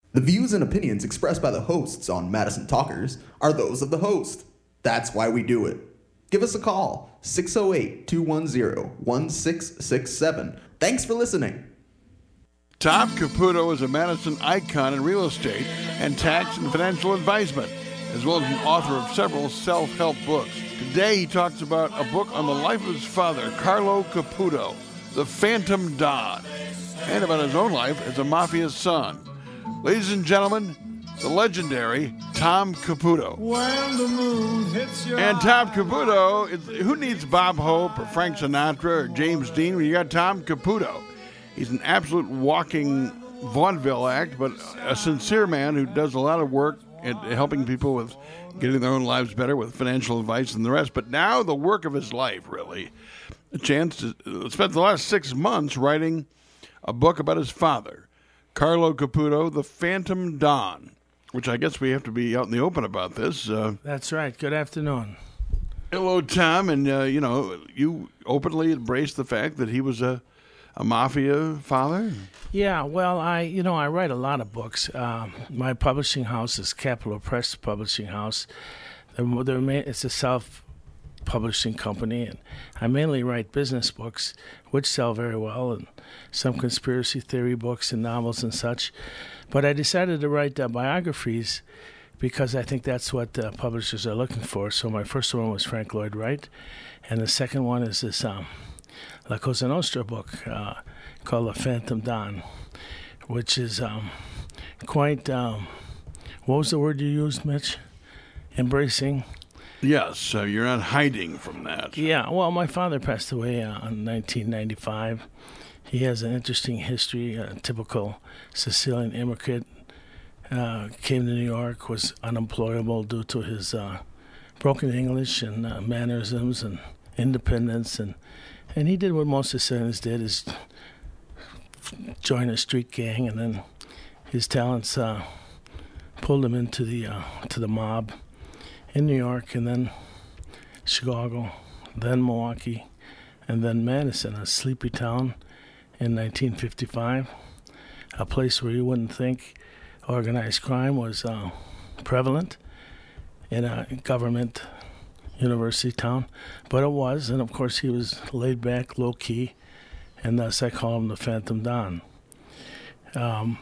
The views and opinions expressed by the hosts on Madison Talkers are those of the host. That's why we do it. Give us a call, 608-210-1667. Thanks for listening. Tom Caputo is a Madison icon in real estate and tax and financial advisement, as well as an author of several self-help books. Today he talks about a book on the life of his father, Carlo Caputo, The Phantom Don, and about his own life as a mafia son. Ladies and gentlemen, the legendary Tom Caputo. When the moon hits your And Tom Caputo, who needs Bob Hope or Frank Sinatra or James Dean when you got Tom Caputo? He's an absolute walking vaudeville act, but a sincere man who does a lot of work at helping people with getting their own lives better with financial advice and the rest. But now the work of his life, really. A chance to spend the last 6 months writing a book about his father, Carlo Caputo, The Phantom Don, which I guess we have to be out in the open about this. That's right. Good afternoon. Hello, Tom. And, you openly embraced the fact that he was a mafia father? Yeah, well, I write a lot of books. My publishing house is Capitol Press Publishing House. It's a self-publishing company, and I mainly write business books, which sell very well, and some conspiracy theory books and novels and such. But I decided to write biographies because I think that's what publishers are looking for. So my first one was Frank Lloyd Wright, and the second one is this La Cosa Nostra book called The Phantom Don, which is quite, what was the word you used, Mitch? Embracing? Yes, you're not hiding from that. Yeah, well, my father passed away in 1995. He has an interesting history, a typical Sicilian immigrant. Came to New York, was unemployable due to his broken English and mannerisms and independence. And he did what most Sicilians did, is join a street gang, and then his talents pulled him into the mob in New York, and then Chicago, then Milwaukee, and then Madison, a sleepy town in 1955, a place where you wouldn't think organized crime was prevalent in a government university town, but it was, and of course he was laid back, low key, and thus I call him the Phantom Don. The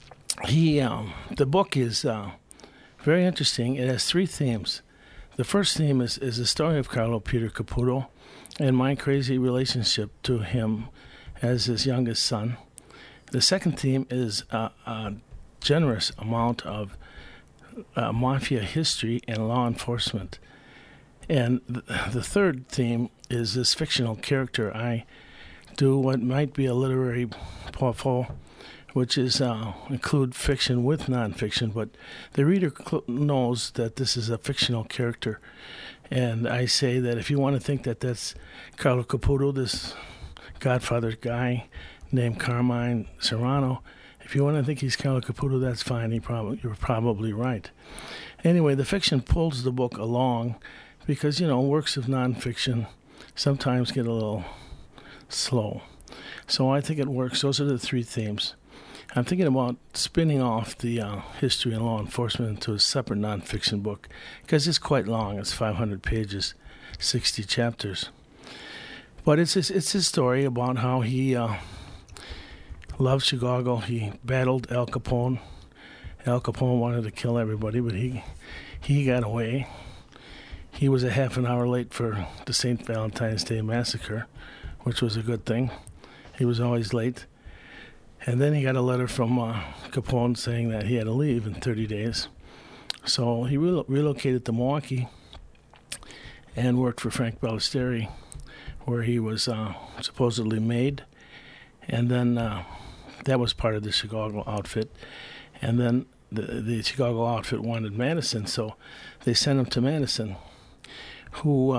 book is very interesting. It has 3 themes. The first theme is the story of Carlo Peter Caputo and my crazy relationship to him as his youngest son. The second theme is a generous amount of mafia history and law enforcement. And the third theme is this fictional character. I do what might be a literary portfolio, which is include fiction with nonfiction, but the reader knows that this is a fictional character. And I say that if you want to think that that's Carlo Caputo, this Godfather guy named Carmine Serrano, if you want to think he's Carlo Caputo, that's fine. You're probably right. Anyway, the fiction pulls the book along because, works of nonfiction sometimes get a little slow. So I think it works. Those are the 3 themes. I'm thinking about spinning off the history and law enforcement into a separate nonfiction book because it's quite long. It's 500 pages, 60 chapters. But it's his story about how he loved Chicago. He battled Al Capone. Al Capone wanted to kill everybody, but he got away. He was a half an hour late for the St. Valentine's Day Massacre, which was a good thing. He was always late. And then he got a letter from Capone saying that he had to leave in 30 days. So he relocated to Milwaukee and worked for Frank Ballesteri, where he was supposedly made. And then that was part of the Chicago outfit. And then the Chicago outfit wanted Madison, so they sent him to Madison, who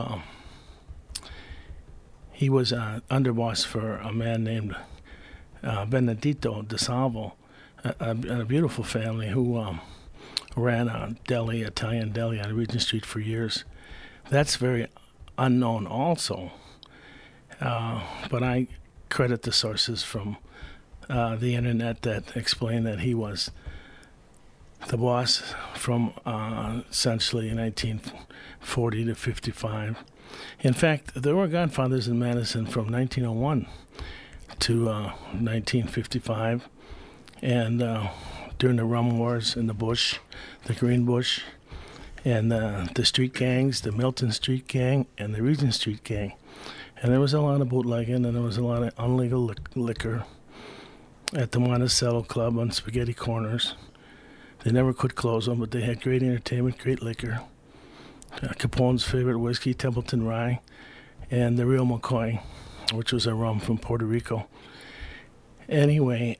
he was underboss for a man named Benedito DeSalvo, a beautiful family who ran a deli, Italian deli on Regent Street for years. That's very unknown also. But I credit the sources from the internet that explain that he was the boss from essentially 1940 to 55. In fact, there were godfathers in Madison from 1901 to 1955, and during the rum wars in the bush, the Green Bush, and the street gangs, the Milton Street Gang and the Regent Street Gang. And there was a lot of bootlegging, and there was a lot of illegal liquor at the Monticello Club on Spaghetti Corners. They never could close them, but they had great entertainment, great liquor. Capone's favorite whiskey, Templeton Rye, and the Real McCoy, which was a rum from Puerto Rico. Anyway,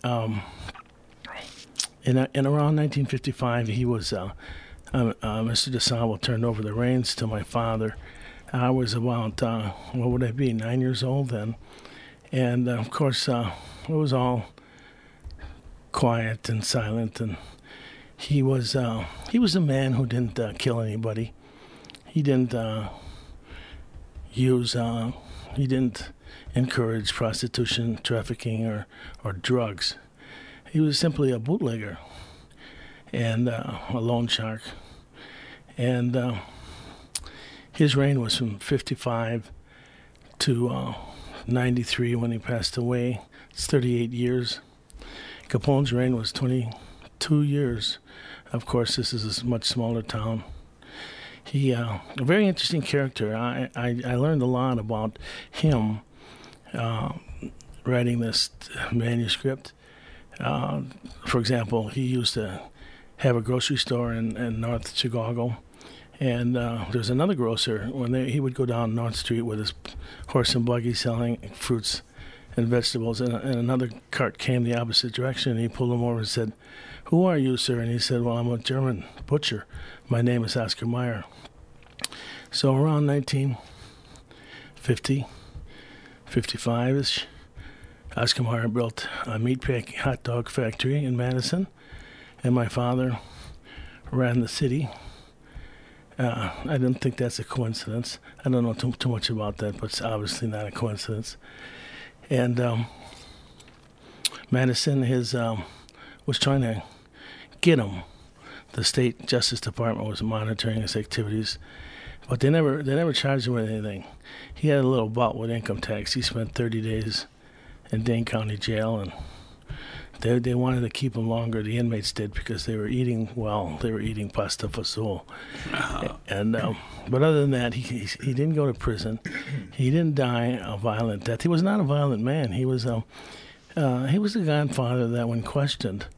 in around 1955, he was Mr. DeSalvo turned over the reins to my father. I was about, what would I be, 9 years old then. And, of course, it was all quiet and silent. And he was a man who didn't kill anybody. He didn't he didn't encourage prostitution, trafficking, or drugs. He was simply a bootlegger and a loan shark. And his reign was from 55 to 93 when he passed away. It's 38 years. Capone's reign was 22 years. Of course, this is a much smaller town. He, a very interesting character. I learned a lot about him writing this manuscript. For example, he used to have a grocery store in North Chicago. And there's another grocer, he would go down North Street with his horse and buggy selling fruits and vegetables, and another cart came the opposite direction, and he pulled him over and said, "Who are you, sir?" And he said, "Well, I'm a German butcher. My name is Oscar Mayer." So around 1950, 55-ish, Oscar Mayer built a meatpacking hot dog factory in Madison, and my father ran the city. I don't think that's a coincidence. I don't know too much about that, but it's obviously not a coincidence. And Madison was trying to get him. The state Justice Department was monitoring his activities, but they never charged him with anything. He had a little bout with income tax. He spent 30 days in Dane County Jail, and they wanted to keep him longer. The inmates did, because they were eating well. They were eating pasta fazool. And but other than that, he didn't go to prison. He didn't die a violent death. He was not a violent man. He was a godfather that, when questioned,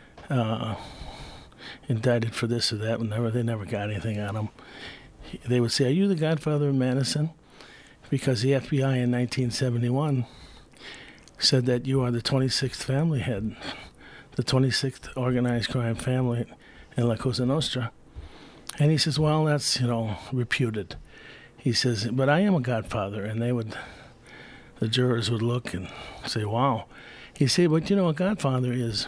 indicted for this or that. They never got anything on him. They would say, "Are you the godfather of Madison?" Because the FBI in 1971 said that you are the 26th family head, the 26th organized crime family in La Cosa Nostra. And he says, "Well, that's, reputed." He says, "But I am a godfather." And the jurors would look and say, "Wow." He said, "But a godfather is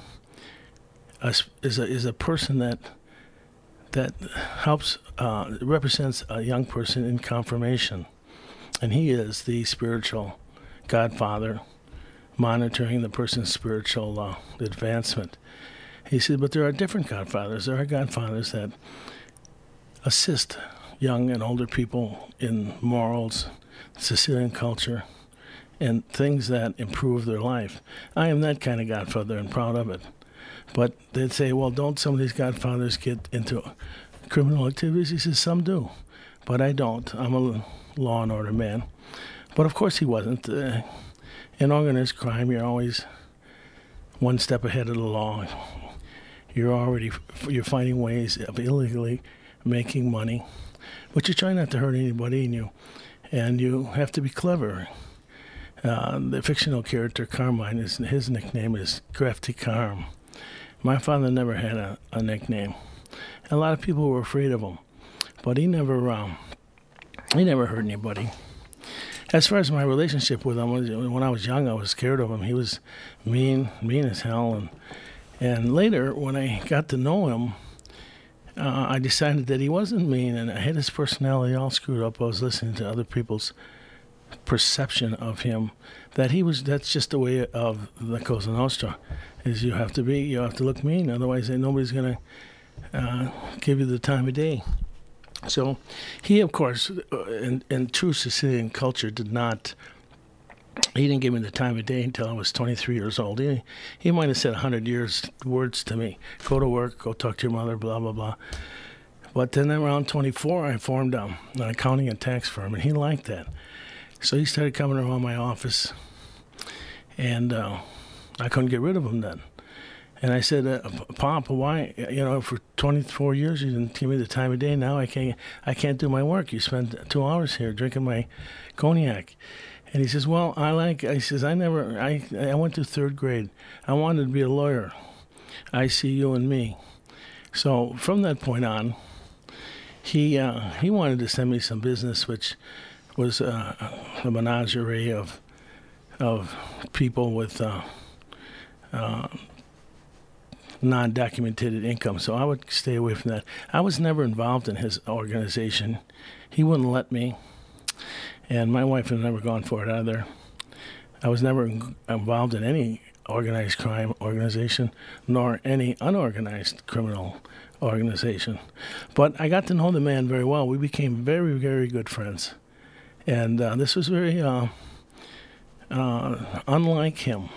a person that helps, represents a young person in confirmation. And he is the spiritual godfather, monitoring the person's spiritual advancement." He said, "But there are different godfathers. There are godfathers that assist young and older people in morals, Sicilian culture, and things that improve their life. I am that kind of godfather and proud of it." But they'd say, "Well, don't some of these godfathers get into criminal activities?" He says, "Some do, but I don't. I'm a law and order man." But of course he wasn't. In organized crime, you're always one step ahead of the law. You're finding ways of illegally making money, but you try not to hurt anybody, and you have to be clever. The fictional character Carmine, his nickname is Crafty Carm. My father never had a nickname. A lot of people were afraid of him, but he never hurt anybody. As far as my relationship with him, when I was young, I was scared of him. He was mean as hell. And later, when I got to know him, I decided that he wasn't mean, and I had his personality all screwed up. I was listening to other people's perception of him, that's just the way of the Cosa Nostra, is you have to look mean, otherwise nobody's going to give you the time of day. So he, of course, in true Sicilian culture, he didn't give me the time of day until I was 23 years old. He might have said 100 words to me. Go to work, go talk to your mother, blah, blah, blah. But then around 24, I formed an accounting and tax firm, and he liked that. So he started coming around my office, and I couldn't get rid of him then. And I said, Pop, why? For 24 years you didn't give me the time of day. Now I can't do my work. You spend 2 hours here drinking my cognac. And he says, well, I went to third grade. I wanted to be a lawyer. I see you and me. So from that point on, he wanted to send me some business, which was a menagerie of people with non-documented income. So I would stay away from that. I was never involved in his organization. He wouldn't let me. And my wife had never gone for it either. I was never involved in any organized crime organization, nor any unorganized criminal organization. But I got to know the man very well. We became very, very good friends. And this was very unlike him.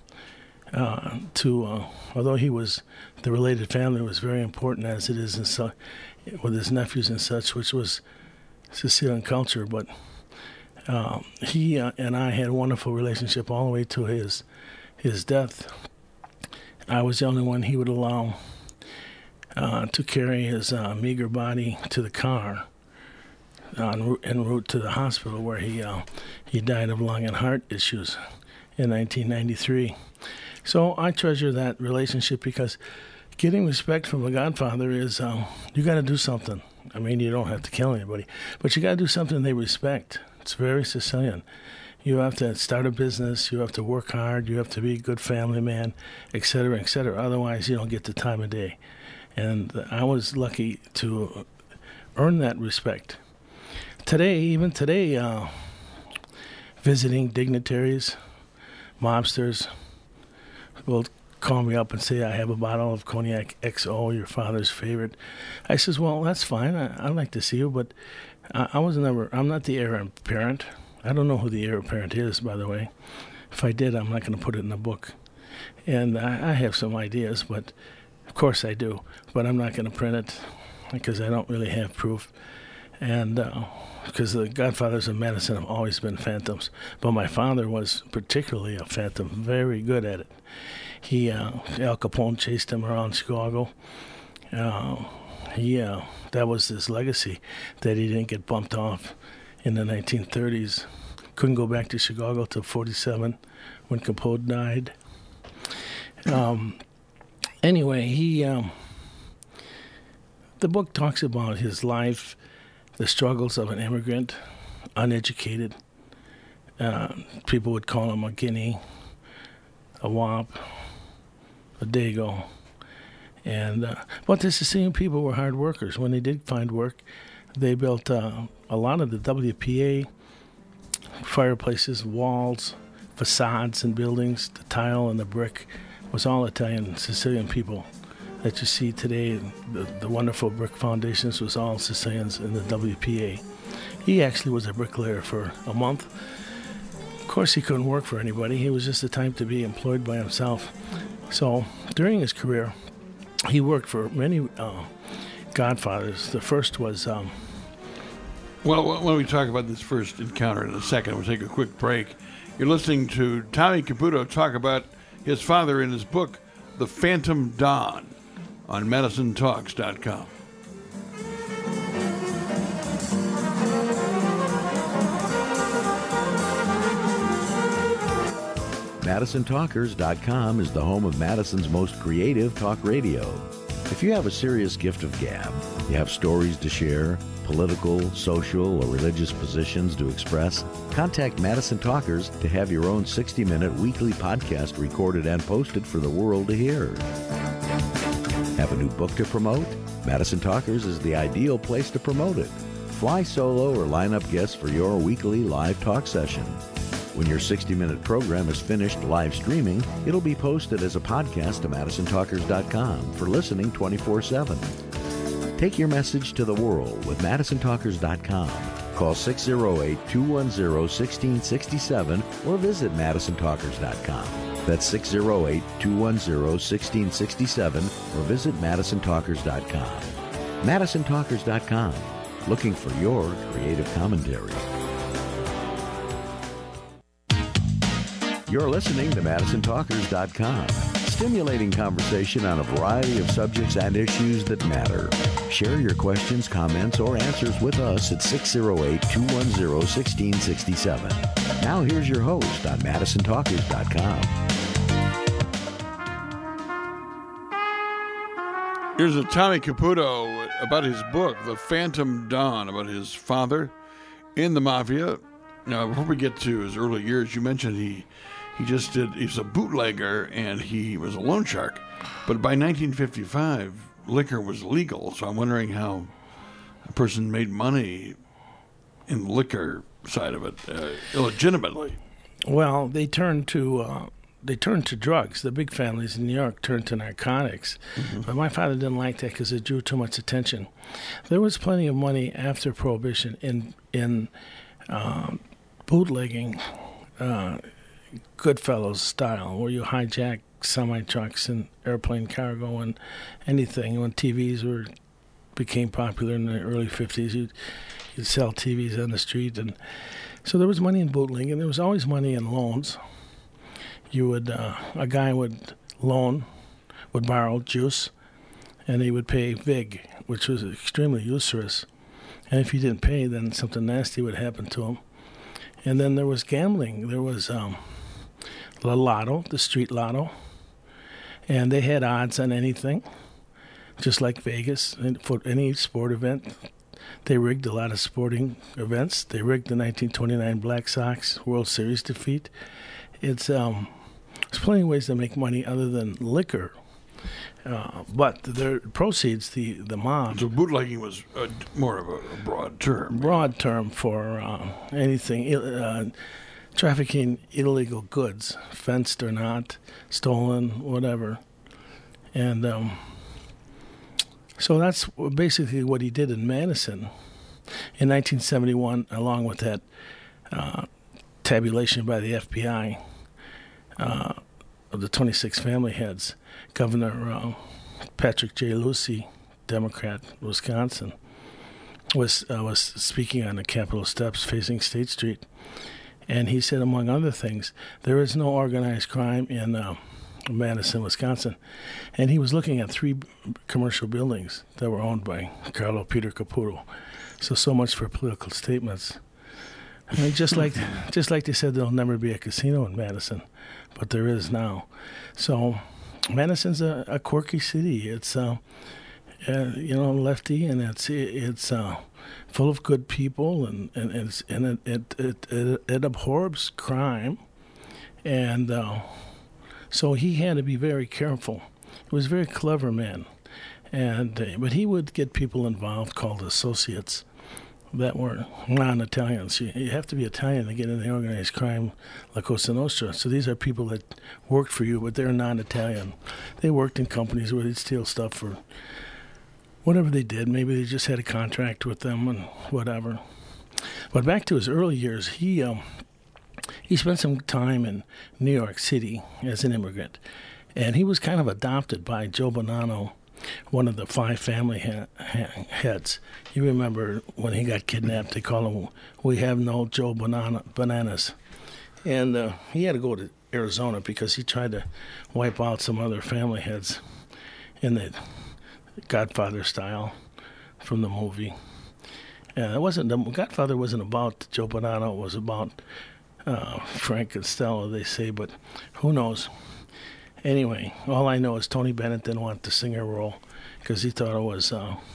Although the related family was very important, as it is with his nephews and such, which was Sicilian culture. But he and I had a wonderful relationship all the way to his death. I was the only one he would allow to carry his meager body to the car en route to the hospital, where he died of lung and heart issues in 1993. So I treasure that relationship, because getting respect from a godfather is you got to do something. I mean, you don't have to kill anybody, but you got to do something they respect. It's very Sicilian. You have to start a business, you have to work hard, you have to be a good family man, et cetera, et cetera. Otherwise, you don't get the time of day. And I was lucky to earn that respect. Even today, visiting dignitaries, mobsters will call me up and say, I have a bottle of Cognac XO, your father's favorite. I says, well, that's fine. I'd like to see you, but I'm not the heir apparent. I don't know who the heir apparent is, by the way. If I did, I'm not going to put it in a book. And I have some ideas, but of course I do. But I'm not going to print it because I don't really have proof. And because the godfathers of medicine have always been phantoms. But my father was particularly a phantom, very good at it. Al Capone chased him around Chicago. That was his legacy, that he didn't get bumped off in the 1930s. Couldn't go back to Chicago till 1947 when Capone died. Anyway, the book talks about his life, the struggles of an immigrant, uneducated. People would call him a guinea, a wop, a dago. But the Sicilian people were hard workers. When they did find work, they built a lot of the WPA fireplaces, walls, facades and buildings. The tile and the brick was all Italian Sicilian people that you see today. The wonderful brick foundations was all Sicilians in the WPA. He actually was a bricklayer for a month. Of course, he couldn't work for anybody. He was just the type to be employed by himself. So during his career, he worked for many godfathers. The first was... Well, when we talk about this first encounter in a second, we'll take a quick break. You're listening to Tommy Caputo talk about his father in his book, The Phantom Don, on MadisonTalks.com. MadisonTalkers.com is the home of Madison's most creative talk radio. If you have a serious gift of gab, you have stories to share, political, social, or religious positions to express, contact Madison Talkers to have your own 60-minute weekly podcast recorded and posted for the world to hear. Have a new book to promote? Madison Talkers is the ideal place to promote it. Fly solo or line up guests for your weekly live talk session. When your 60-minute program is finished live streaming, it'll be posted as a podcast to MadisonTalkers.com for listening 24/7. Take your message to the world with MadisonTalkers.com. Call 608-210-1667 or visit MadisonTalkers.com. That's 608-210-1667 or visit MadisonTalkers.com. MadisonTalkers.com. Looking for your creative commentary. You're listening to MadisonTalkers.com. Stimulating conversation on a variety of subjects and issues that matter. Share your questions, comments, or answers with us at 608-210-1667. Now here's your host on MadisonTalkers.com. Here's a Tommy Caputo about his book, The Phantom Dawn, about his father in the Mafia. Now, before we get to his early years, you mentioned he's a bootlegger and he was a loan shark. But by 1955, liquor was legal. So I'm wondering how a person made money in the liquor side of it illegitimately. Well, they turned to drugs. The big families in New York turned to narcotics. Mm-hmm. But my father didn't like that because it drew too much attention. There was plenty of money after Prohibition in bootlegging, Goodfellas style, where you hijack semi-trucks and airplane cargo and anything. When TVs became popular in the early 50s, you'd sell TVs on the street. And so there was money in bootlegging, and there was always money in loans. A guy would borrow juice, and he would pay vig, which was extremely usurious. And if he didn't pay, then something nasty would happen to him. And then there was gambling. There was the lotto, the street lotto, and they had odds on anything, just like Vegas. And for any sport event, they rigged a lot of sporting events. They rigged the 1929 Black Sox World Series defeat. There's plenty of ways to make money other than liquor. But the proceeds, the mob... So bootlegging was more of a broad term. Broad term for anything, trafficking illegal goods, fenced or not, stolen, whatever. And so that's basically what he did in Madison. In 1971, along with that tabulation by the FBI of the 26 family heads, Governor Patrick J. Lucey, Democrat, Wisconsin, was speaking on the Capitol steps facing State Street. And he said, among other things, there is no organized crime in Madison, Wisconsin. And he was looking at 3 commercial buildings that were owned by Carlo Peter Caputo. So much for political statements. And just like they said, there'll never be a casino in Madison, but there is now. So Madison's a quirky city. It's lefty, and it's full of good people, and it abhors crime, and so he had to be very careful. He was a very clever man, but he would get people involved called associates that were non-Italians. You have to be Italian to get in the organized crime La Cosa Nostra. So these are people that worked for you, but they're non-Italian. They worked in companies where they'd steal stuff for whatever they did. Maybe they just had a contract with them and whatever. But back to his early years, he spent some time in New York City as an immigrant. And he was kind of adopted by Joe Bonanno, one of the 5 family heads. You remember when he got kidnapped, they call him, "We have no Joe Bananas." And he had to go to Arizona because he tried to wipe out some other family heads in the Godfather style from the movie. And the Godfather wasn't about Joe Bonanno. It was about Frank Costello, they say, but who knows? Anyway, all I know is Tony Bennett didn't want the singer role because he thought it was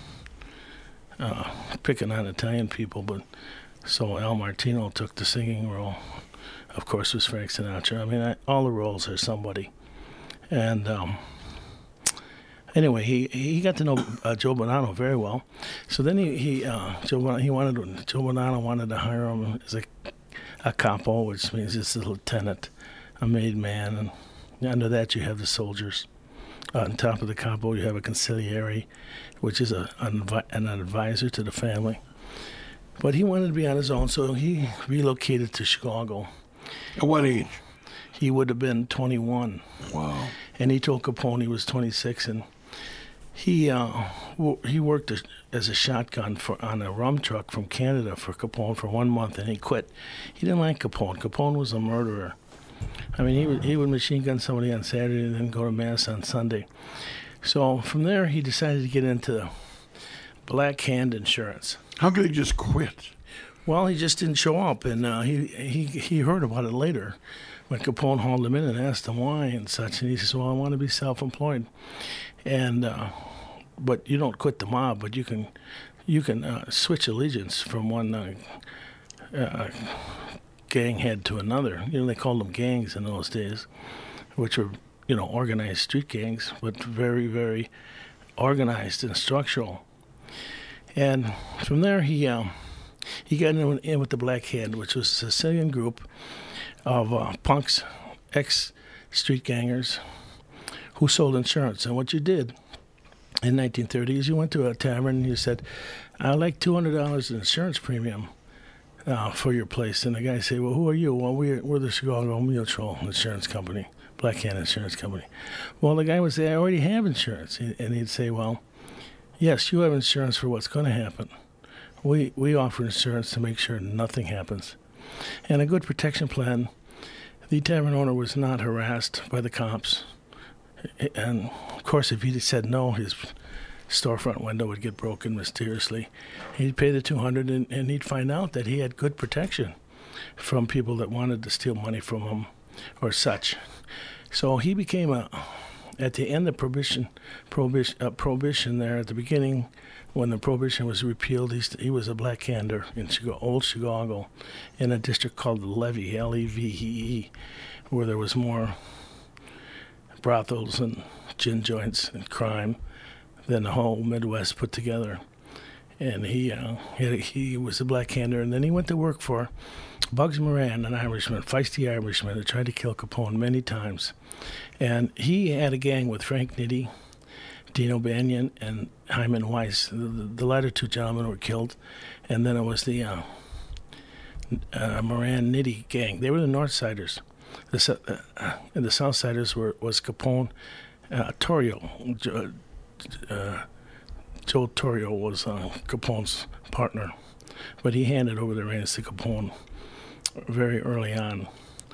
picking on Italian people. But so Al Martino took the singing role. Of course, it was Frank Sinatra. I mean, all the roles are somebody. And anyway, he got to know Joe Bonanno very well. So then Joe Bonanno wanted to hire him as a a capo, which means it's a lieutenant, a made man, and under that you have the soldiers. On top of the capo, you have a consigliere, which is an advisor to the family. But he wanted to be on his own, so he relocated to Chicago. At what age? He would have been 21. Wow. And he told Capone he was 26, and he worked as a shotgun on a rum truck from Canada for Capone for 1 month, and he quit. He didn't like Capone. Capone was a murderer. I mean, he would machine gun somebody on Saturday and then go to Mass on Sunday. So from there, he decided to get into Black Hand Insurance. How could he just quit? Well, he just didn't show up, and he heard about it later when Capone hauled him in and asked him why and such. And he says, well, I want to be self-employed. And but you don't quit the mob, but you can switch allegiance from one gang head to another. You know, they called them gangs in those days, which were, you know, organized street gangs, but very, very organized and structural. And from there, he got in with the Black Hand, which was a Sicilian group of punks, ex-street gangers, who sold insurance. And what you did in 1930 is you went to a tavern and you said, I'd like $200 in insurance premium for your place. And the guy said, well, who are you? Well, we're the Chicago Mutual Insurance Company, Black Hand Insurance Company. Well, the guy would say, I already have insurance. And he'd say, well, yes, you have insurance for what's going to happen. We offer insurance to make sure nothing happens. And a good protection plan, the tavern owner was not harassed by the cops. And, of course, if he said no, his storefront window would get broken mysteriously. He'd pay the $200, and he'd find out that he had good protection from people that wanted to steal money from him or such. So he became at the end of prohibition there, at the beginning, when the prohibition was repealed, he was a Black Hander in old Chicago in a district called Levee, Levee, where there was more brothels and gin joints and crime than the whole Midwest put together. And he was a Black Hander, and then he went to work for Bugs Moran, an Irishman, feisty Irishman, who tried to kill Capone many times. And he had a gang with Frank Nitti, Dean O'Banion, and Hyman Weiss. The latter two gentlemen were killed. And then it was the Moran-Nitti gang. They were the North Siders. And the South Siders was Capone, Torrio. Joe Torrio was Capone's partner. But he handed over the reins to Capone very early on.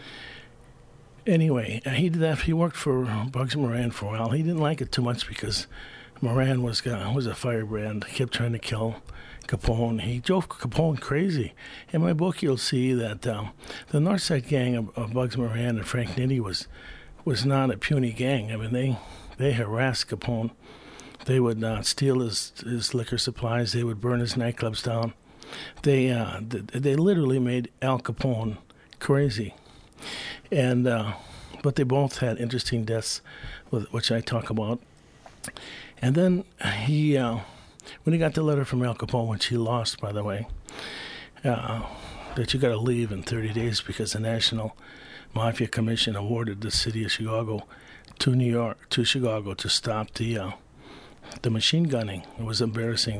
Anyway, he did that. He worked for Bugs Moran for a while. He didn't like it too much because Moran was a firebrand. He kept trying to kill Capone. He drove Capone crazy. In my book, you'll see that the Northside gang of Bugs Moran and Frank Nitti was not a puny gang. I mean, they harassed Capone. They would steal his liquor supplies. They would burn his nightclubs down. They literally made Al Capone crazy. And but they both had interesting deaths, which I talk about. And then when he got the letter from Al Capone, which he lost, by the way, that you got to leave in 30 days because the National Mafia Commission awarded the city of Chicago to Chicago to stop the machine gunning. It was embarrassing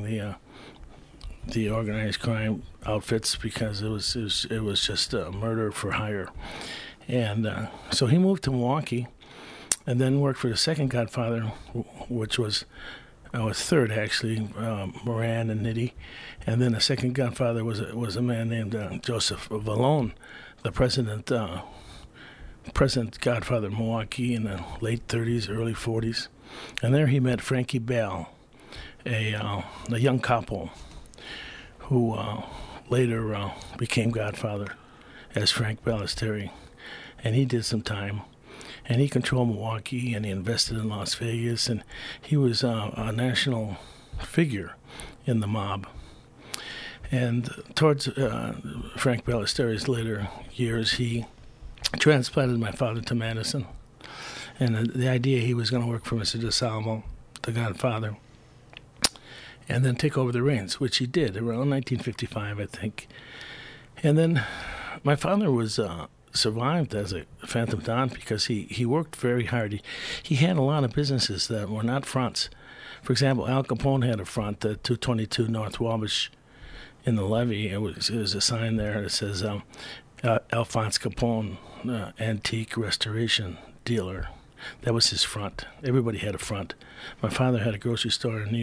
the organized crime outfits because it was just murder for hire. And so he moved to Milwaukee and then worked for the second Godfather, which was third, actually, Moran and Nitti. And then the second Godfather was a man named Joseph Vallone, the present Godfather of Milwaukee in the late 30s, early 40s. And there he met Frankie Bell, a young couple who later became Godfather as Frank Ballesteri. And he did some time. And he controlled Milwaukee, and he invested in Las Vegas, and he was a national figure in the mob. And towards Frank Ballesteri's later years, he transplanted my father to Madison. And the idea he was going to work for Mr. DeSalvo, the Godfather, and then take over the reins, which he did around 1955, I think. And then My father was survived as a Phantom Don because he worked very hard. He had a lot of businesses that were not fronts. For example, Al Capone had a front at 222 North Wabash in the levee. It was a sign there that says Alphonse Capone, antique restoration dealer. That was his front. Everybody had a front. My father had a grocery store in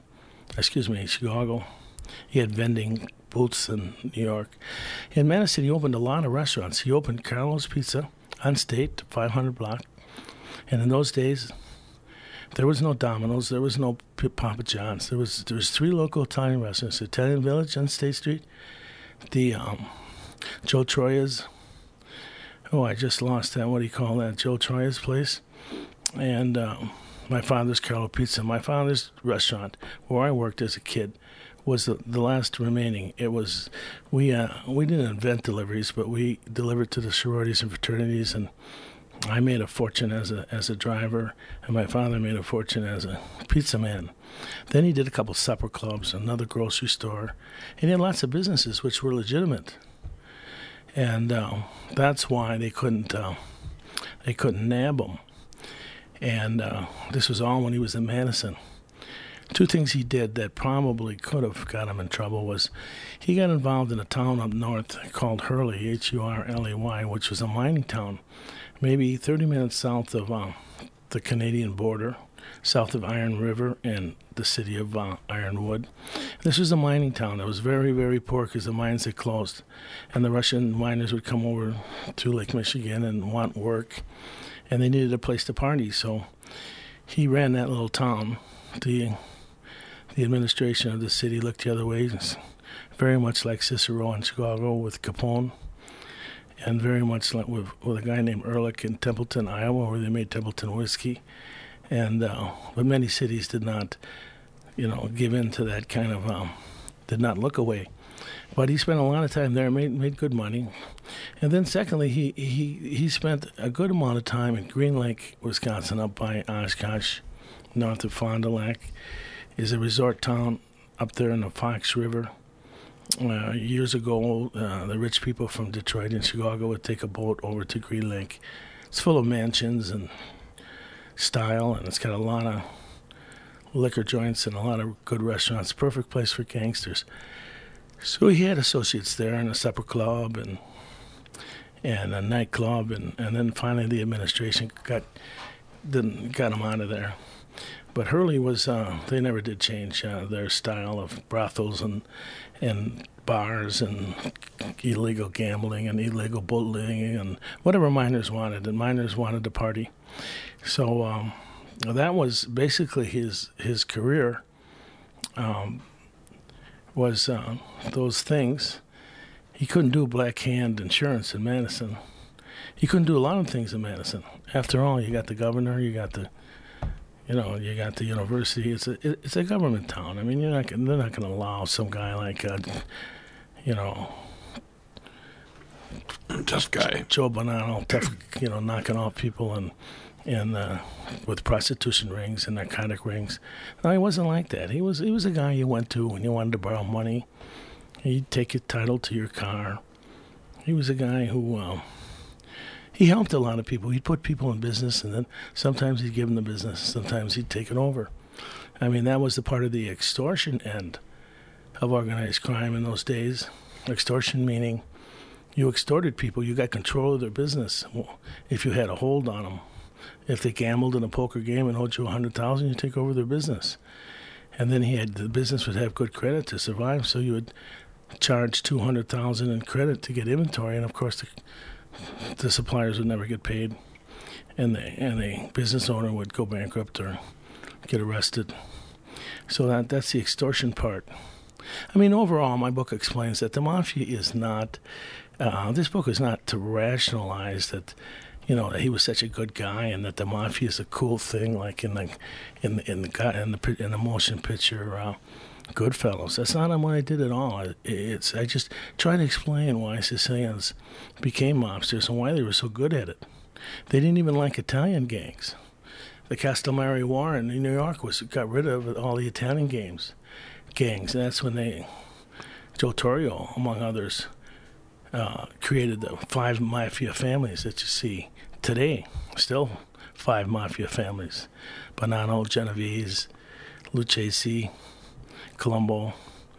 Chicago. He had vending booths in New York. In Madison, he opened a lot of restaurants. He opened Carlo's Pizza on State, 500 block. And in those days, there was no Domino's. There was no Papa John's. There was 3 local Italian restaurants: Italian Village on State Street, the Joe Troya's. Oh, I just lost that. What do you call that? Joe Troya's place. And my father's Carlo Pizza. My father's restaurant, where I worked as a kid, was the last remaining. It was we didn't invent deliveries, but we delivered to the sororities and fraternities, and I made a fortune as a driver, and my father made a fortune as a pizza man. Then he did a couple supper clubs, another grocery store, and he had lots of businesses which were legitimate, and that's why they couldn't nab him. And this was all when he was in Madison. 2 things he did that probably could have got him in trouble was he got involved in a town up north called Hurley, Hurley, which was a mining town, maybe 30 minutes south of the Canadian border, south of Iron River and the city of Ironwood. This was a mining town that was very, very poor because the mines had closed, and the Russian miners would come over to Lake Michigan and want work, and they needed a place to party, so he ran that little town. The administration of the city looked the other way, very much like Cicero in Chicago with Capone, and very much like with a guy named Ehrlich in Templeton, Iowa, where they made Templeton whiskey. And but many cities did not, give in to that kind of, did not look away. But he spent a lot of time there, made good money. And then secondly, he spent a good amount of time in Green Lake, Wisconsin, up by Oshkosh, north of Fond du Lac, is a resort town up there in the Fox River. Years ago, the rich people from Detroit and Chicago would take a boat over to Green Lake. It's full of mansions and style, and it's got a lot of liquor joints and a lot of good restaurants. Perfect place for gangsters. So he had associates there in a supper club and a nightclub, and then finally the administration got him out of there. But Hurley was, they never did change their style of brothels and bars and illegal gambling and illegal bullying and whatever miners wanted, and miners wanted to party. So that was basically his career, was those things. He couldn't do Black Hand Insurance in Madison. He couldn't do a lot of things in Madison. After all, you got the governor, you got the university. It's a government town. I mean, they're not going to allow some guy like, tough guy Joe Bonanno, tough, knocking off people and with prostitution rings and narcotic rings. No, he wasn't like that. He was a guy you went to when you wanted to borrow money. He'd take your title to your car. He was a guy who. He helped a lot of people. He'd put people in business, and then sometimes he'd give them the business. Sometimes he'd take it over. I mean, that was the part of the extortion end of organized crime in those days. Extortion meaning you extorted people. You got control of their business if you had a hold on them. If they gambled in a poker game and owed you $100,000, you take over their business. And then the business would have good credit to survive, so you would charge $200,000 in credit to get inventory, and of course the suppliers would never get paid, and the business owner would go bankrupt or get arrested. So that's the extortion part. I mean, overall, my book explains that the mafia is not. This book is not to rationalize that, that he was such a good guy and that the mafia is a cool thing, like in the motion picture Goodfellas. That's not what I did at all. I just try to explain why Sicilians became mobsters and why they were so good at it. They didn't even like Italian gangs. The Castellamare War in New York got rid of all the Italian gangs. And that's when Joe Torrio, among others, created the 5 mafia families that you see today. Still 5 mafia families: Bonanno, Genovese, Lucchese, Colombo.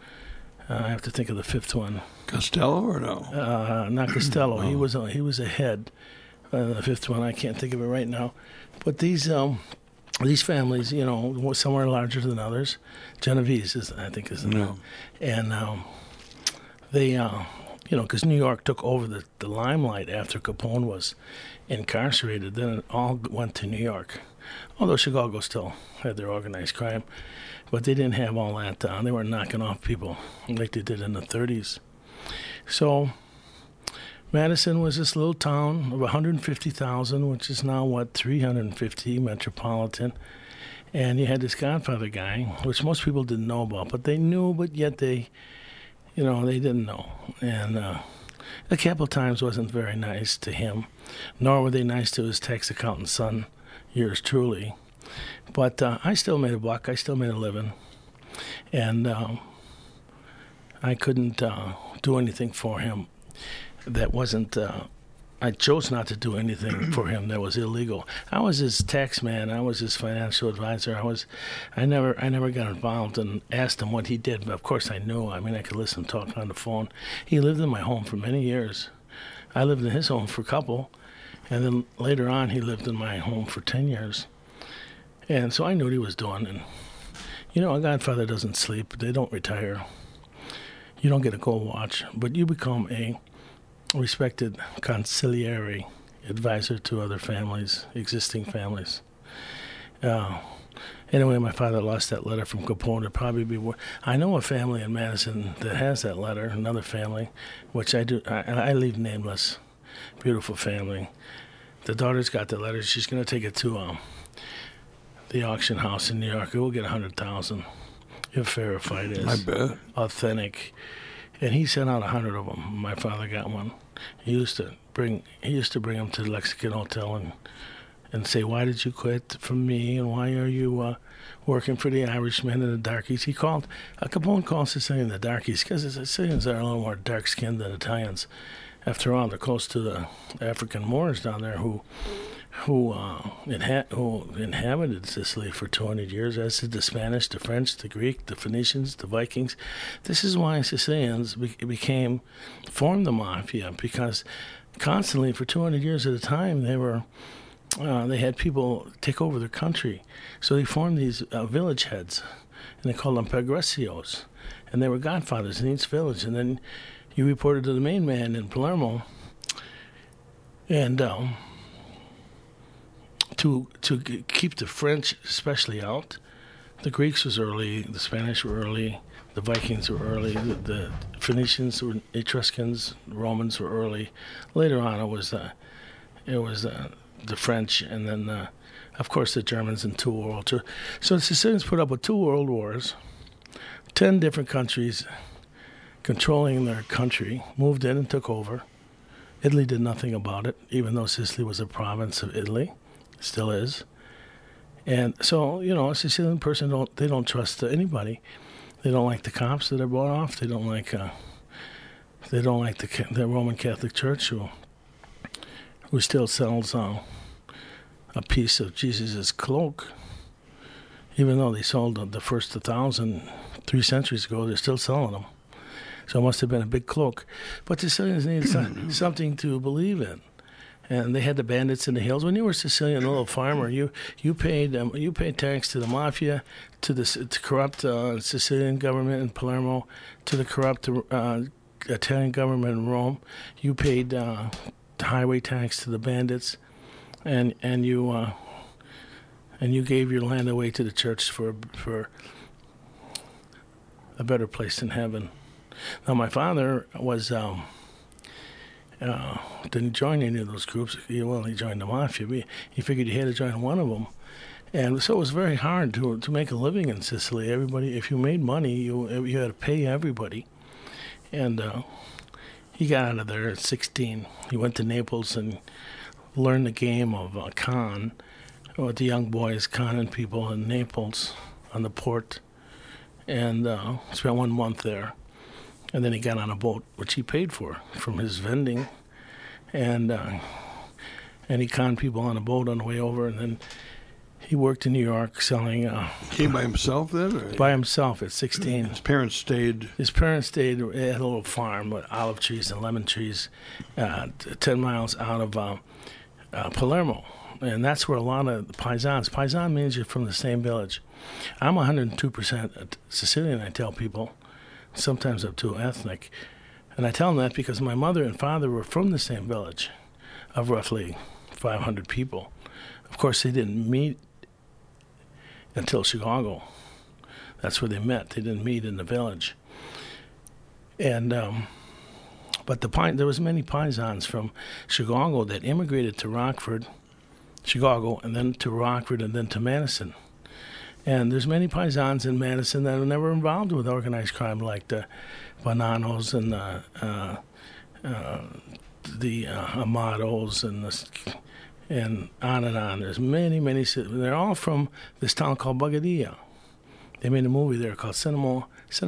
I have to think of the 5th one. Costello or no? Not Costello. He was a head. The 5th one, I can't think of it right now. But these families, some are larger than others. Genovese I think is the name. And they, because New York took over the limelight after Capone was incarcerated, then it all went to New York. Although Chicago still had their organized crime, but they didn't have all that. They weren't knocking off people like they did in the 30s. So Madison was this little town of 150,000, which is now, 350 metropolitan. And you had this Godfather guy, which most people didn't know about, but they knew, but yet they didn't know. And the Capital Times wasn't very nice to him, nor were they nice to his tax accountant's son, yours truly. But I still made a buck. I still made a living. And I couldn't do anything for him that wasn't... I chose not to do anything for him that was illegal. I was his tax man. I was his financial advisor. I never got involved and asked him what he did. But of course I knew. I mean, I could listen to him talk on the phone. He lived in my home for many years. I lived in his home for a couple. And then later on, he lived in my home for 10 years. And so I knew what he was doing. And, a Godfather doesn't sleep. They don't retire. You don't get a gold watch. But you become a respected consigliere advisor to other families, existing families. Anyway, my father lost that letter from Capone. It'd probably be I know a family in Madison that has that letter, another family, which I do. I leave nameless. Beautiful family. The daughter's got the letter. She's going to take it to the auction house in New York. It will get $100,000 if verified as I bet. Authentic. And he sent out 100 of them. My father got one. He used to bring them to the Lexington Hotel and say, "Why did you quit from me? And why are you working for the Irishmen and the darkies?" Capone calls Sicilian the darkies because the Sicilians are a little more dark-skinned than Italians. After all, they're close to the African Moors down there who inhabited Sicily for 200 years, as did the Spanish, the French, the Greek, the Phoenicians, the Vikings. This is why Sicilians formed the mafia, because constantly for 200 years at a time they had people take over their country. So they formed these village heads, and they called them pagrecios, and they were godfathers in each village. And then you reported to the main man in Palermo, and to keep the French especially out. The Greeks was early, the Spanish were early, the Vikings were early, the Phoenicians were Etruscans, the Romans were early. Later on, it was the French, and then of course the Germans in 2 World Wars. So the Sicilians put up with 2 world wars, 10 different countries controlling their country, moved in and took over. Italy did nothing about it, even though Sicily was a province of Italy. Still is. And so, a Sicilian person don't trust anybody. They don't like the cops that are bought off. They don't like the Roman Catholic Church who still sells a piece of Jesus' cloak. Even though they sold the first 1,000 3 centuries ago, they're still selling them. So it must have been a big cloak. But the Sicilians needed something to believe in. And they had the bandits in the hills. When you were a Sicilian, a little farmer, you paid tax to the mafia, to the corrupt Sicilian government in Palermo, to the corrupt Italian government in Rome. You paid highway tax to the bandits, and you gave your land away to the church for a better place than heaven. Now, my father was. Didn't join any of those groups. He joined the mafia. He figured he had to join one of them. And so it was very hard to make a living in Sicily. Everybody, if you made money, you had to pay everybody. And he got out of there at 16. He went to Naples and learned the game of con, with the young boys conning people in Naples on the port. And spent 1 month there. And then he got on a boat, which he paid for from his vending. And he conned people on a boat on the way over. And then he worked in New York selling... Came by himself then? Or? By himself at 16. His parents stayed at a little farm with olive trees and lemon trees 10 miles out of Palermo. And that's where a lot of Paisans... Paisan means you're from the same village. I'm 102% Sicilian, I tell people. Sometimes I'm too ethnic. And I tell them that because my mother and father were from the same village of roughly 500 people. Of course, they didn't meet until Chicago. That's where they met. They didn't meet in the village. And but there was many Paisans from Chicago that immigrated to Rockford, Chicago, and then to Rockford, and then to Madison. And there's many Paisans in Madison that were never involved with organized crime, like the Bonanos and the Amados and on and on. There's many. They're all from this town called Bagadilla. They made a movie there called Cinema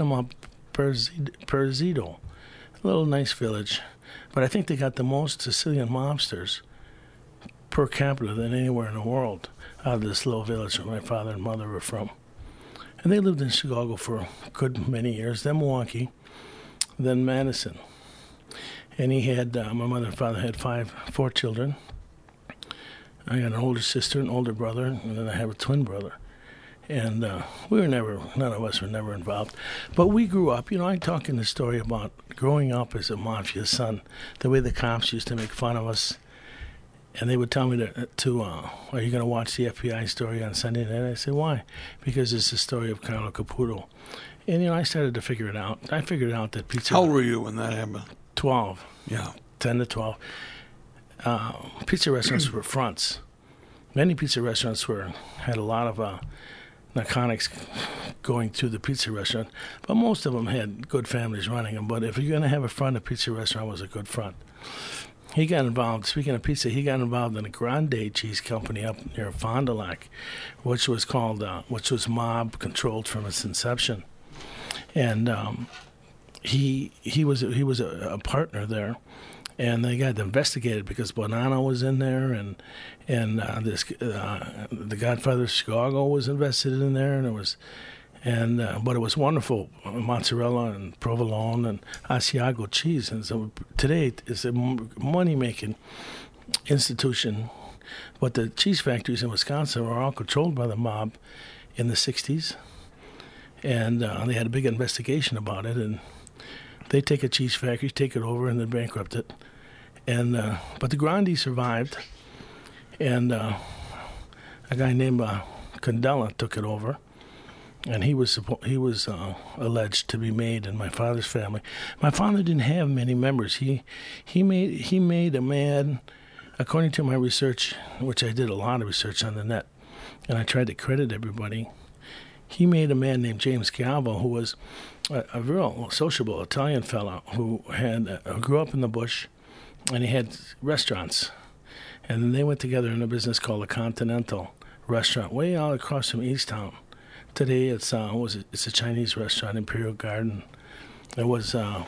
Perzido. A little nice village. But I think they got the most Sicilian mobsters per capita than anywhere in the world out of this little village where my father and mother were from. And they lived in Chicago for a good many years, then Milwaukee, then Madison. And he had, my mother and father had four children. I got an older sister, an older brother, and then I have a twin brother. And none of us were never involved. But we grew up, I talk in the story about growing up as a mafia son, the way the cops used to make fun of us. And they would tell me are you going to watch the FBI story on Sunday night? I said, why? Because it's the story of Carlo Caputo. And, I started to figure it out. I figured out that pizza... How old were you when that happened? 12. Yeah. 10 to 12. Pizza restaurants were fronts. Many pizza restaurants had a lot of narcotics going through the pizza restaurant, but most of them had good families running them. But if you're going to have a front, a pizza restaurant was a good front. He got involved, speaking of pizza, he got involved in a Grande cheese company up near Fond du Lac, which was mob controlled from its inception. And he was a partner there, and they got investigated because Bonanno was in there, and the Godfather of Chicago was invested in there, and but it was wonderful, mozzarella and provolone and Asiago cheese. And so today it's a money-making institution. But the cheese factories in Wisconsin were all controlled by the mob in the 60s. And they had a big investigation about it. And they take a cheese factory, take it over, and then bankrupt it. And but the Grandi survived. And a guy named Candela took it over. And he was alleged to be made in my father's family. My father didn't have many members. He made a man, according to my research, which I did a lot of research on the net, and I tried to credit everybody. He made a man named James Galvo, who was a real sociable Italian fellow who grew up in the bush, and he had restaurants. And then they went together in a business called the Continental Restaurant, way out across from Easttown. Today it's a Chinese restaurant, Imperial Garden. It was a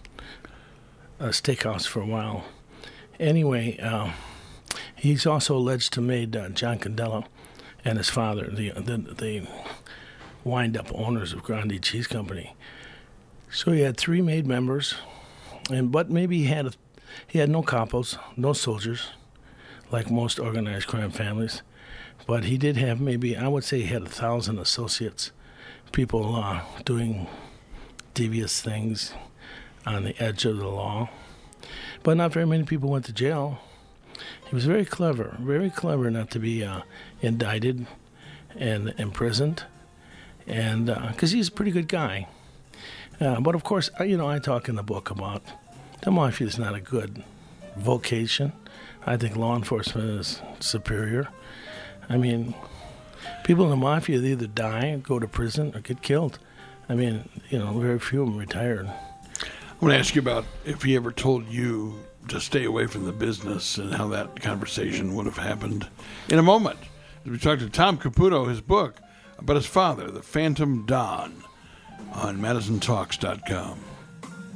steakhouse for a while. Anyway, he's also alleged to have made John Candela and his father, the wind-up owners of Grandi Cheese Company. So he had 3 made members, but maybe he had no capos, no soldiers, like most organized crime families. But he did have I would say he had 1,000 associates, people doing devious things on the edge of the law. But not very many people went to jail. He was very clever not to be indicted and imprisoned, and because he's a pretty good guy. But of course, I talk in the book about the mafia is not a good vocation. I think law enforcement is superior. I mean, people in the mafia, they either die, go to prison, or get killed. I mean, very few of them retired. I want to ask you about if he ever told you to stay away from the business and how that conversation would have happened in a moment. We talked to Tom Caputo, his book about his father, The Phantom Don, on MadisonTalks.com.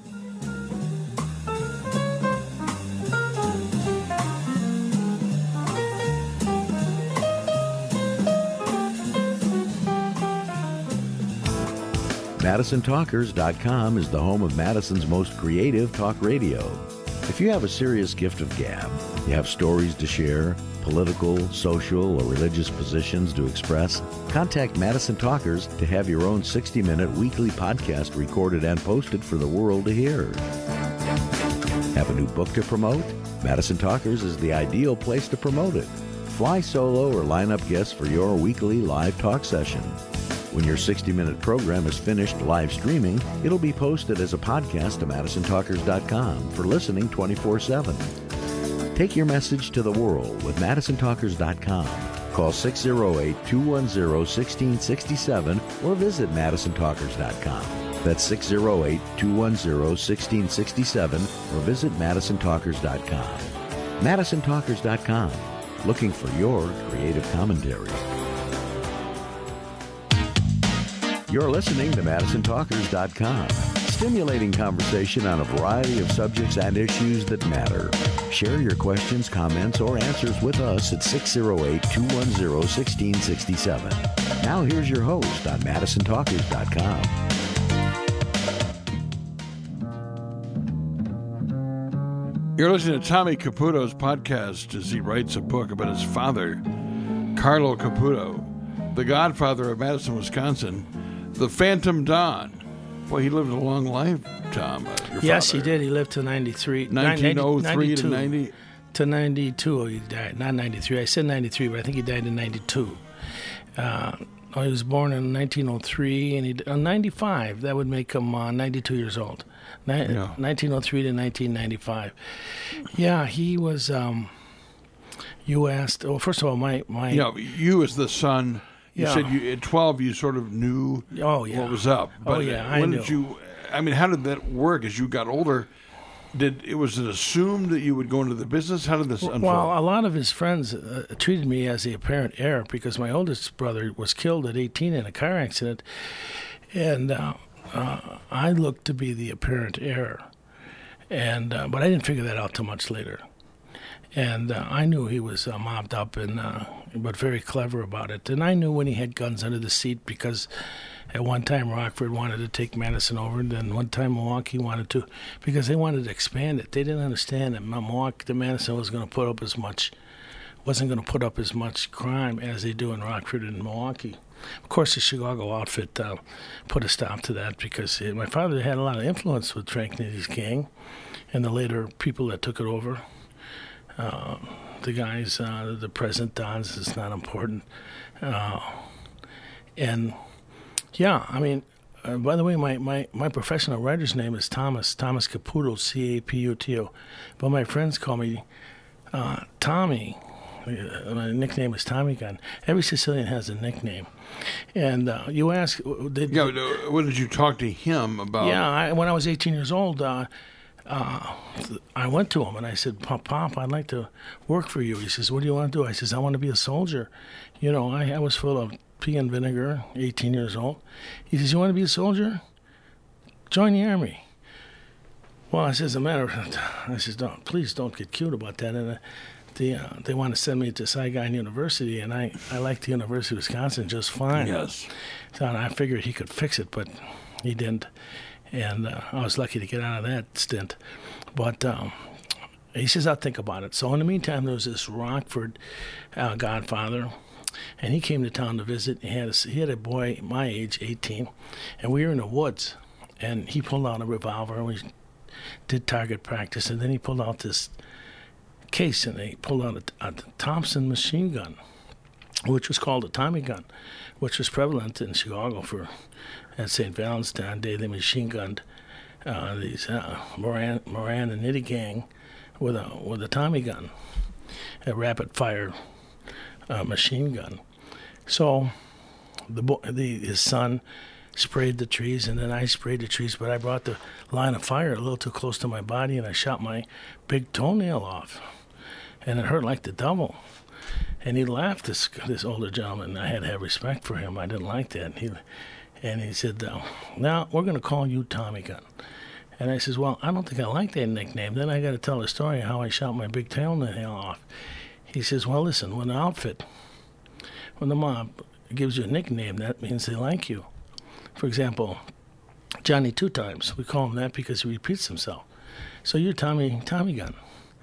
MadisonTalkers.com is the home of Madison's most creative talk radio. If you have a serious gift of gab, you have stories to share, political, social, or religious positions to express, contact Madison Talkers to have your own 60-minute weekly podcast recorded and posted for the world to hear. Have a new book to promote? Madison Talkers is the ideal place to promote it. Fly solo or line up guests for your weekly live talk session. When your 60-minute program is finished live streaming, it'll be posted as a podcast to MadisonTalkers.com for listening 24/7. Take your message to the world with MadisonTalkers.com. Call 608-210-1667 or visit MadisonTalkers.com. That's 608-210-1667 or visit MadisonTalkers.com. MadisonTalkers.com. Looking for your creative commentary. You're listening to MadisonTalkers.com, stimulating conversation on a variety of subjects and issues that matter. Share your questions, comments, or answers with us at 608-210-1667. Now here's your host on MadisonTalkers.com. You're listening to Tommy Caputo's podcast as he writes a book about his father, Carlo Caputo, the godfather of Madison, Wisconsin, the Phantom Don. Boy, he lived a long life, Tom. Yes, father. he did. He lived to 93. 1903 to 90. To 92, he died. Not 93. I said 93, but I think he died in 92. He was born in 1903, and he 95. That would make him 92 years old. 1903 to 1995. Yeah, he was. You asked. Well, first of all, my. You as the son. You said at 12 you sort of knew what was up. But I knew. How did that work as you got older? Was it assumed that you would go into the business? How did this unfold? Well, a lot of his friends treated me as the apparent heir because my oldest brother was killed at 18 in a car accident, and I looked to be the apparent heir, and but I didn't figure that out till much later. And I knew he was mobbed up, but very clever about it. And I knew when he had guns under the seat because at one time Rockford wanted to take Madison over, and then one time Milwaukee wanted to, because they wanted to expand it. They didn't understand that Madison wasn't going to put up as much crime as they do in Rockford and Milwaukee. Of course, the Chicago outfit put a stop to that because my father had a lot of influence with Frank Nitty's gang and the later people that took it over. The guys, the present Dons, is not important. And, by the way, my professional writer's name is Thomas Caputo, Caputo. But my friends call me Tommy. My nickname is Tommy Gun. Every Sicilian has a nickname. And you ask... what did you talk to him about? Yeah, when I was 18 years old... I went to him and I said, Pop, I'd like to work for you. He says, what do you want to do? I says, I want to be a soldier. I was full of pea and vinegar, 18 years old. He says, you want to be a soldier? Join the Army. Well, I says, I says, please don't get cute about that. And they want to send me to Saigon University, and I like the University of Wisconsin just fine. Yes. So I figured he could fix it, but he didn't. And I was lucky to get out of that stint. But he says, I'll think about it. So in the meantime, there was this Rockford godfather, and he came to town to visit. He had a boy my age, 18, and we were in the woods. And he pulled out a revolver, and we did target practice. And then he pulled out this case, and he pulled out a Thompson machine gun, which was called a Tommy gun, which was prevalent in Chicago at St. Valentine's Day. They machine gunned these Moran and Nitty gang with a Tommy gun, a rapid fire machine gun. So his son sprayed the trees, and then I sprayed the trees, but I brought the line of fire a little too close to my body, and I shot my big toenail off, and it hurt like the devil. And he laughed, this older gentleman. I had to have respect for him. I didn't like that. And he said, now we're going to call you Tommy Gun. And I says, well, I don't think I like that nickname. Then I got to tell the story of how I shot my big toenail off. He says, well, listen, when the mob gives you a nickname, that means they like you. For example, Johnny Two Times. We call him that because he repeats himself. So you're Tommy Gun.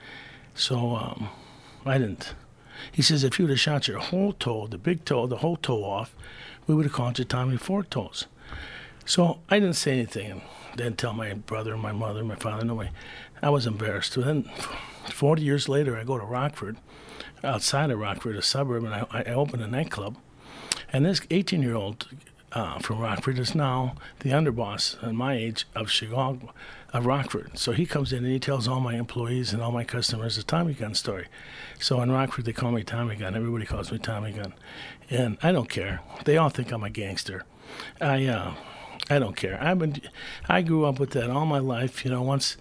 So I didn't. He says, if you would have shot your whole toe, the big toe, the whole toe off, we would have called you Tommy Four Toes. So I didn't say anything and didn't tell my brother, my mother, my father, nobody. I was embarrassed. But then 40 years later, I go to Rockford, outside of Rockford, a suburb, and I opened a nightclub. And this 18-year-old from Rockford is now the underboss at my age of Chicago, of Rockford. So he comes in and he tells all my employees and all my customers the Tommy Gun story. So in Rockford, they call me Tommy Gun. Everybody calls me Tommy Gun. And I don't care. They all think I'm a gangster. I don't care. I grew up with that all my life. You know, once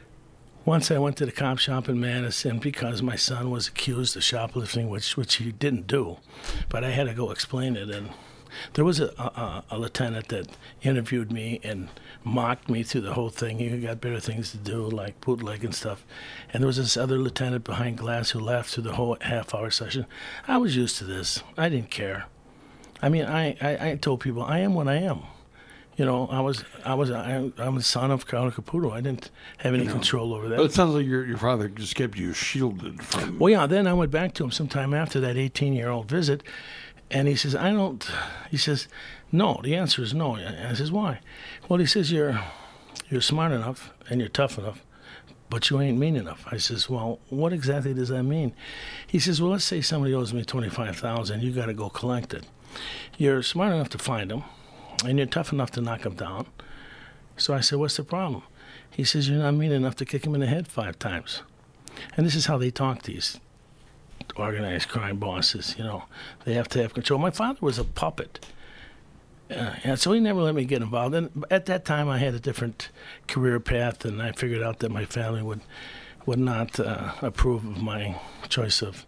I went to the cop shop in Madison because my son was accused of shoplifting, which he didn't do, but I had to go explain it. And there was a lieutenant that interviewed me and mocked me through the whole thing. He got better things to do, like bootleg and stuff. And there was this other lieutenant behind glass who laughed through the whole half-hour session. I was used to this. I didn't care. I mean, I told people I am what I am. You know, I'm the son of Carlo Caputo. I didn't have any control over that. But it sounds like your father just kept you shielded from... Well, yeah, then I went back to him sometime after that 18-year-old visit, and he says, he says, no, the answer is no. I says, why? Well, he says, you're smart enough and you're tough enough, but you ain't mean enough. I says, well, what exactly does that mean? He says, well, let's say somebody owes me $25,000. You got to go collect it. You're smart enough to find them, and you're tough enough to knock them down. So I said, what's the problem? He says, you're not mean enough to kick him in the head 5 times. And this is how they talk, these organized crime bosses, you know. They have to have control. My father was a puppet. And so he never let me get involved. And at that time, I had a different career path, and I figured out that my family would not approve of my choice of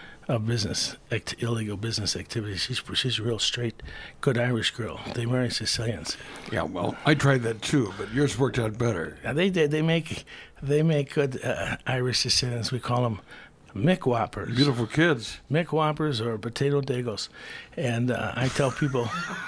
illegal business activities. She's a real straight, good Irish girl. They marry Sicilians. Yeah, well, I tried that too, but yours worked out better. They make good Irish Sicilians. We call them Mick Whoppers. Beautiful kids. Mick Whoppers or potato dagos. And I tell people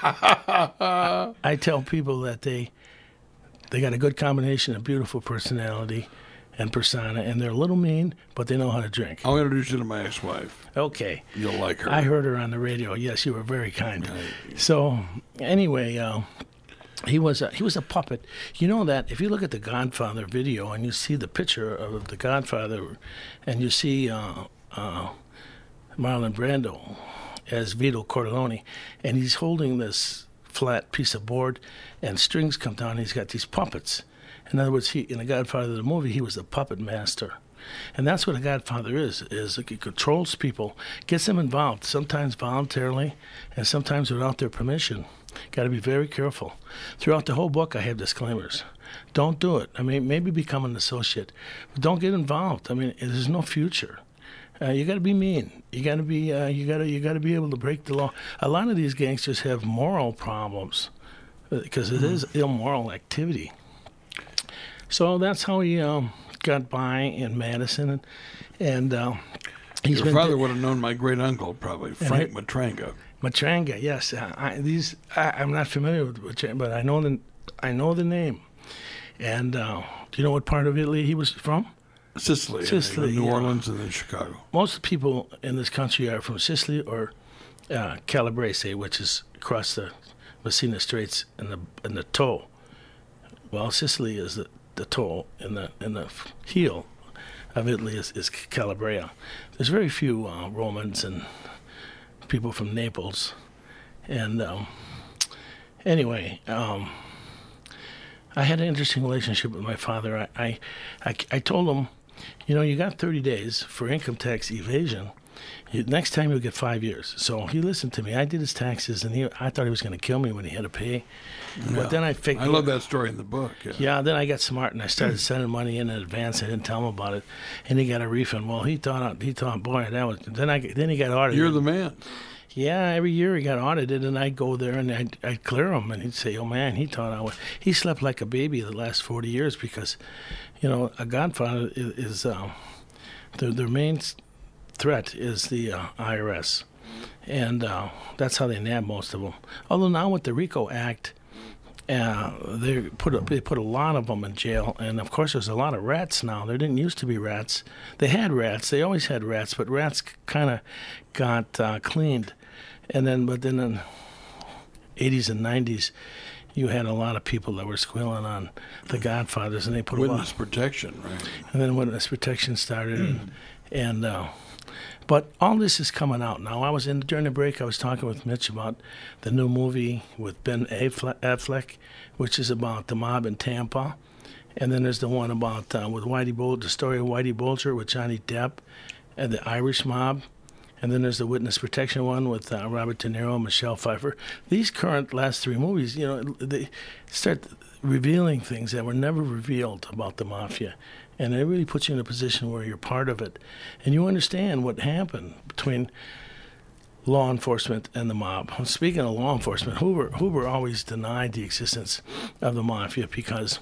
that they got a good combination of beautiful personality and persona, and they're a little mean, but they know how to drink. I'll introduce you to my ex-wife. Okay. You'll like her. I heard her on the radio. Yes, you were very kind. Right. So, anyway, he was a puppet. You know that if you look at the Godfather video and you see the picture of the Godfather, and you see Marlon Brando as Vito Corleone, and he's holding this flat piece of board, and strings come down, and he's got these puppets. In other words, in the Godfather of the movie, he was the puppet master. And that's what a Godfather is he controls people, gets them involved, sometimes voluntarily and sometimes without their permission. Got to be very careful. Throughout the whole book, I have disclaimers. Don't do it. I mean, maybe become an associate, but don't get involved. I mean, there's no future. You got to be mean. You got to be. You got to be able to break the law. A lot of these gangsters have moral problems because it is immoral activity. So that's how he got by in Madison, and your father would have known my great uncle probably, Frank Matranga. Matranga, yes. I'm not familiar with Matranga, but I know the name. And do you know what part of Italy he was from? Sicily, New Orleans, and then Chicago. Most people in this country are from Sicily or Calabrese, which is across the Messina Straits and the toe. Well, Sicily is the toe in the heel of Italy is Calabria. There's very few Romans and people from Naples, and anyway, I had an interesting relationship with my father. I told him, you got 30 days for income tax evasion. Next time you'll get 5 years. So he listened to me. I did his taxes, and I thought he was going to kill me when he had to pay. Yeah. But then I figured... I love that story in the book. Yeah, then I got smart, and I started sending money in advance. I didn't tell him about it, and he got a refund. Well, he thought, boy, that was... Then he got audited. You're the man. Yeah, every year he got audited, and I'd go there, and I'd clear him, and he'd say, oh, man, he thought I was... He slept like a baby the last 40 years because, a Godfather is... their main... threat is the IRS, and that's how they nab most of them. Although now with the RICO Act, They put a lot of them in jail, and of course there's a lot of rats now. There didn't used to be rats. They had rats. They always had rats, but rats kind of got cleaned. But then in the 80s and 90s, you had a lot of people that were squealing on the Godfathers, and they put witness protection, right? And then witness protection started, but all this is coming out now. During the break, I was talking with Mitch about the new movie with Ben Affleck, which is about the mob in Tampa, and then there's the one about with the story of Whitey Bulger with Johnny Depp, and the Irish mob. And then there's the witness protection one with Robert De Niro and Michelle Pfeiffer. These current last three movies, they start revealing things that were never revealed about the mafia. And it really puts you in a position where you're part of it. And you understand what happened between law enforcement and the mob. Speaking of law enforcement, Hoover always denied the existence of the mafia because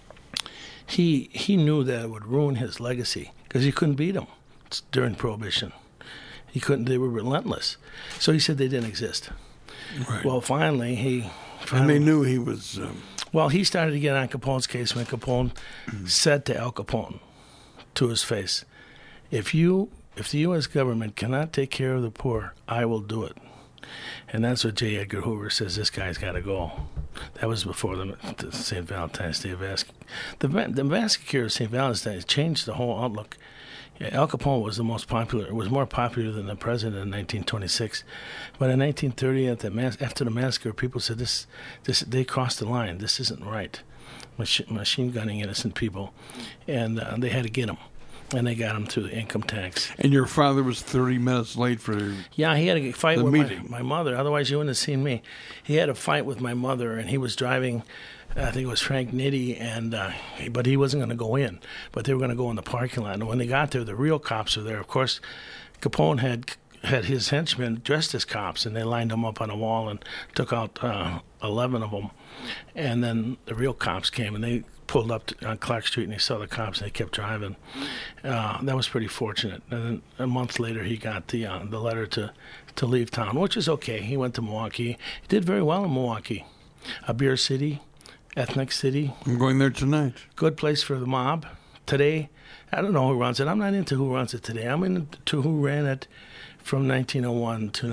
he knew that it would ruin his legacy because he couldn't beat them during Prohibition. He couldn't. They were relentless. So he said they didn't exist. Right. Well, finally, and they knew he was... Well, he started to get on Capone's case when Capone said to Al Capone, to his face, if the U.S. government cannot take care of the poor, I will do it. And that's what J. Edgar Hoover says, this guy's got to go. That was before the St. Valentine's Day. The massacre of St. Valentine's changed the whole outlook. Al Capone was more popular than the president in 1926. But in 1930, after the massacre, people said they crossed the line. This isn't right. Machine gunning innocent people. And they had to get him. And they got him through the income tax. And your father was 30 minutes late for Yeah, he had a fight with meeting. My mother. Otherwise, you wouldn't have seen me. He had a fight with my mother, and he was driving... I think it was Frank Nitti, but he wasn't going to go in. But they were going to go in the parking lot. And when they got there, the real cops were there. Of course, Capone had his henchmen dressed as cops, and they lined them up on a wall and took out 11 of them. And then the real cops came, and they pulled up on Clark Street, and they saw the cops, and they kept driving. That was pretty fortunate. And then a month later, he got the letter to leave town, which is okay. He went to Milwaukee. He did very well in Milwaukee. A beer city. Ethnic city. I'm going there tonight. Good place for the mob. Today, I don't know who runs it. I'm not into who runs it today. I'm into who ran it from 1901 to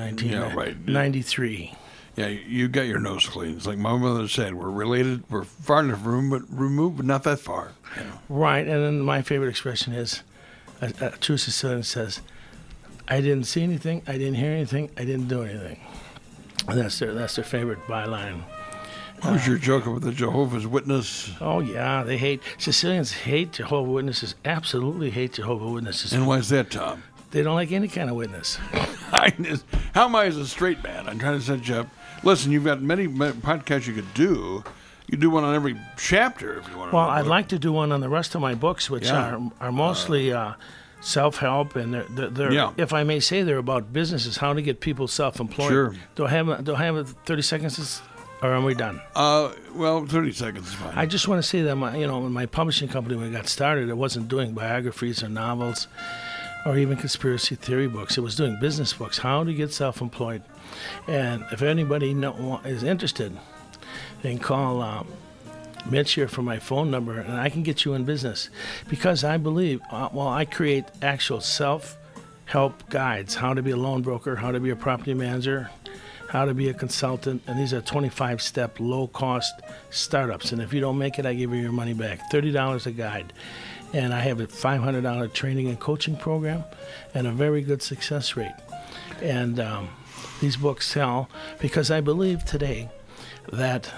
1993. Yeah, you got your nose clean. It's like my mother said, we're related, we're far enough removed, but not that far. You know? Right, and then my favorite expression is, a true Sicilian says, I didn't see anything, I didn't hear anything, I didn't do anything. And that's their favorite byline. What was your joke about the Jehovah's Witness? Oh, yeah. Sicilians hate Jehovah's Witnesses, absolutely hate Jehovah's Witnesses. And why is that, Tom? They don't like any kind of witness. How am I as a straight man? I'm trying to set you up. Listen, you've got many podcasts you could do. You do one on every chapter if you want to. Well, I'd like to do one on the rest of my books, which are mostly self-help, and they're if I may say, they're about businesses, how to get people self-employed. Sure. Do I have 30 seconds? Or are we done? Well, 30 seconds is fine. I just want to say that my publishing company, when it got started, it wasn't doing biographies or novels or even conspiracy theory books. It was doing business books, how to get self-employed. And if anybody is interested, they can call Mitch here for my phone number, and I can get you in business. Because I believe, I create actual self-help guides, how to be a loan broker, how to be a property manager, how to be a consultant, and these are 25-step, low-cost startups. And if you don't make it, I give you your money back. $30 a guide. And I have a $500 training and coaching program and a very good success rate. And these books sell because I believe today that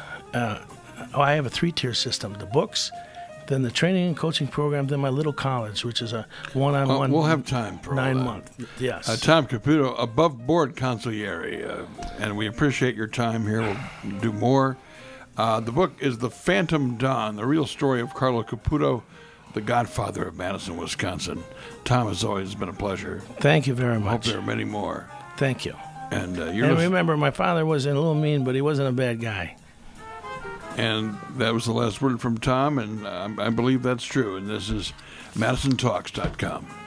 I have a 3-tier system. The books, then the training and coaching program, then my little college, which is a one-on-one. We'll have time for 9 month. Yes. Tom Caputo, above board consigliere, and we appreciate your time here. We'll do more. The book is The Phantom Dawn, the real story of Carlo Caputo, the godfather of Madison, Wisconsin. Tom, as always, it's been a pleasure. Thank you very much. Hope there are many more. Thank you. And remember, my father was a little mean, but he wasn't a bad guy. And that was the last word from Tom, and I believe that's true. And this is MadisonTalks.com.